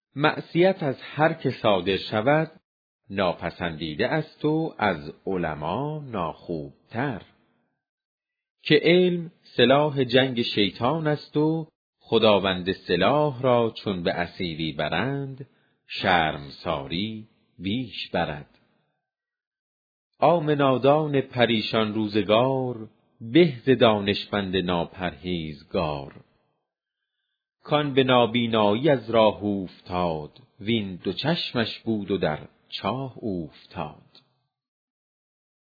معصیت از هر که صادر شود ناپسندیده است و از علما ناخوبتر. که علم سلاح جنگ شیطان است و خداوند سلاح را چون به اسیری برند شرمساری بیش برد. عام نادان پریشان روزگار به ز دانشمند ناپرهیزگار. کان به نابینایی از راه اوفتاد وین دو چشمش بود و در چاه اوفتاد.